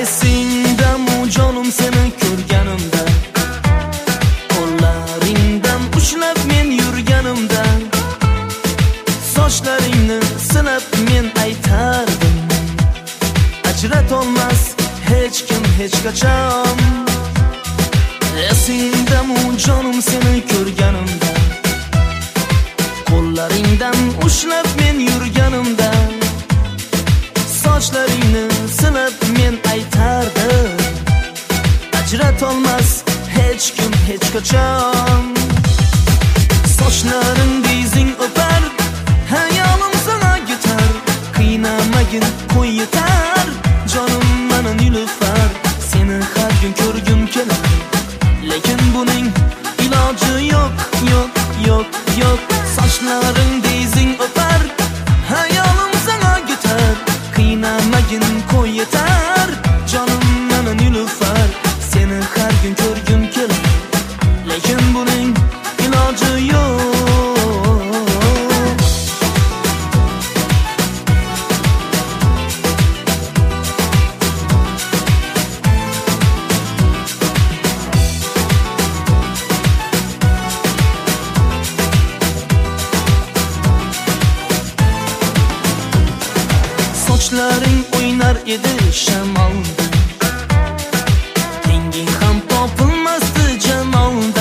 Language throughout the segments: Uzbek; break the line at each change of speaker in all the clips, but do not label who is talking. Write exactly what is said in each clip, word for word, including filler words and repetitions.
Esingdamu jonim seni ko'rganimda, qo'llaringdan ushlab men yurganimda, sochlaringni silab men aytardim, ajratolmas hech kim hech qachon. Esingdamu jonim seni ko'rganimda, qo'llaringdan ushlab men yurganimda, sochlaringni silab men aytardim, ajratolmas hech kim hech qachon. Sochlaringni izing o'par, hayolim sana gitar, qiynamagin qo'y yetar, jonim mana nilufar, seni har kun ko'rgim kelar, lekin buning iloji yo'q, yo'q, yo'q, yo'q. Sochlaringni izing o'par, hayolim sana gitar, qiynamagin qo'y yetar, jonim mana nilufar, seni har kun ko'rgim kelar, lekin buning iloji yo'q. Sochlaring o'ynar edi shamolda, tenging ham topilmasdi jamolda,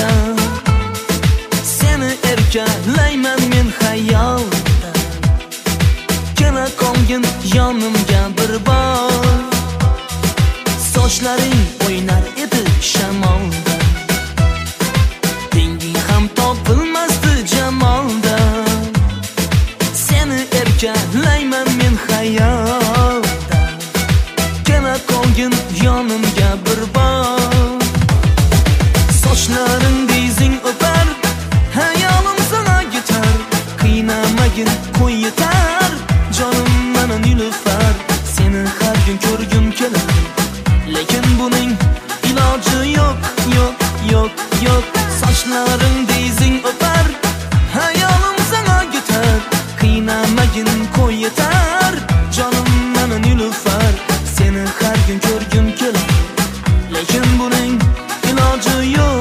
seni erkalayman men xayolda, kela qolgin yonimga bir bor. Sochlaring o'ynar edi shamolda, tenging ham topilmasdi jamolda, seni erkalayman men xayolda, kela qolgin yonimga bir bor. Sochlaringni izing o'par, hayolim sana gitar, qiynamagin qo'y yetar, jonim mana nilufar, seni har kun ko'rgim kelar, lekin buning iloji yo'q, yo'q, yo'q, yo'q. Sochlaringni izing o'par, hayolim sana gitar, qiynamagin qo'y yetar, jonim mana nilufar, seni har kun ko'rgim kelar, lekin buning iloji yo'q.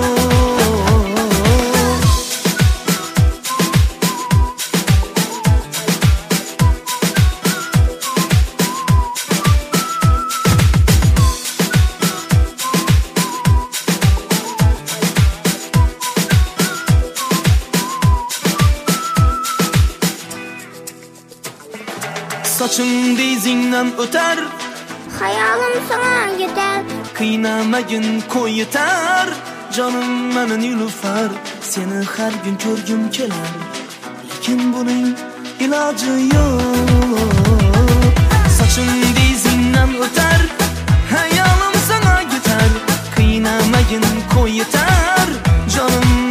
Sochingni izingdan o'tar,
hayolim sana gitar,
qiynamagin qo'y yetar, jonim mana nilufar, seni har kun ko'rgim kelar, lekin buning iloji yo'q. Sochingni izingdan o'tar, hayolim sana gitar, qiynamagin qo'y yetar, jonim